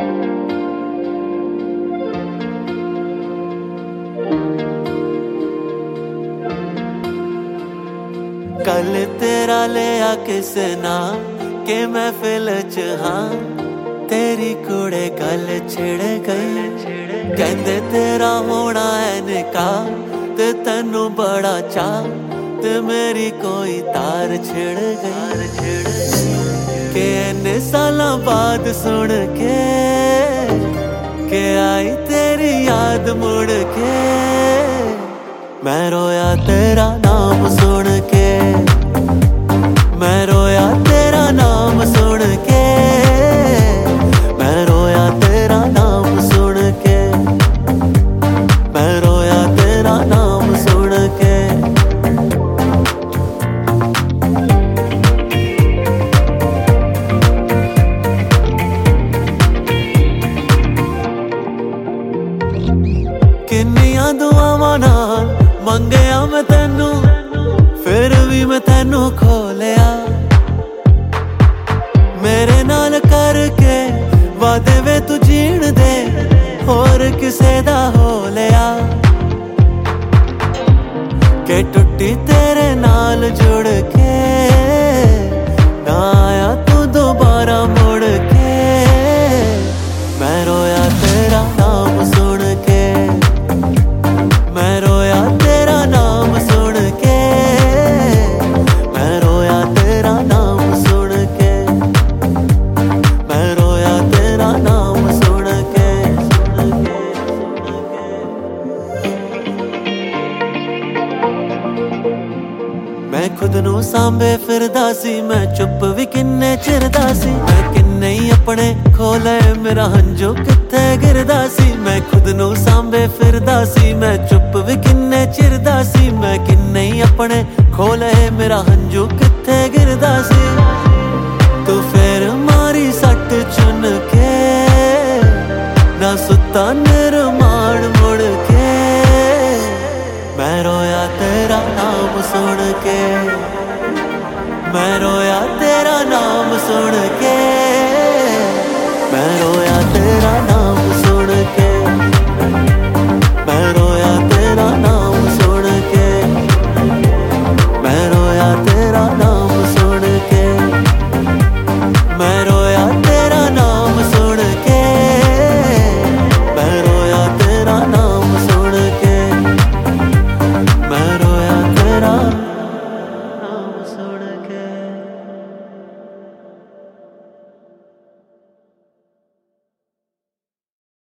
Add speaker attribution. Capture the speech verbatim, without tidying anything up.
Speaker 1: कल तेरा लिया किसे ना के महफिल च हाँ तेरी कुड़े गल छिड़ गई। कहंदे तेरा होना है निकाह ते तेनू बड़ा चाह ते मेरी कोई तार छिड़ गई। के इन्ने सालां बाद सुन के के आई तेरी याद मुड़ के मैं रोया तेरा नाम सुन के मैं रोया तेरा नाम सुन के मैं रोया तेरा नाम सुन के मैं रोया तेरा नाम सुन के। किन्नियां दुआवां नाल मंगया मैं तेनू फिर भी मैं तेनू खोलिया मेरे नाल करके वादे वे तू जीण दे होर किसे दा हो लिया। के टुट्टी तेरे नाल जुड़ के ना आया तू दोबारा मुड़ के मैं रोया तेरा नाम सुन के मैं रोया तेरा नाम सुन के मैं रोया तेरा नाम सुन के मैं रोया तेरा नाम सुन के। मैं खुद नू सांभे फिरदा सी मैं चुप भी किन्ने चिरदा सी मैं किन्ने ही अपने खोले मेरा हंजू कित्थे गिरदा सी मैं खुद नू सांभे फिरदा सी मैं चुप भी किन्ने चिरदा सी मैं किन्ने ही अपने खोले मेरा हंजू कित्थे गिरदा सी। तू फिर मारी सट चुन के ना सुता निरमान मुड़ के मैं रोया तेरा नाम सुन के मैं रोया तेरा नाम सुन के मैं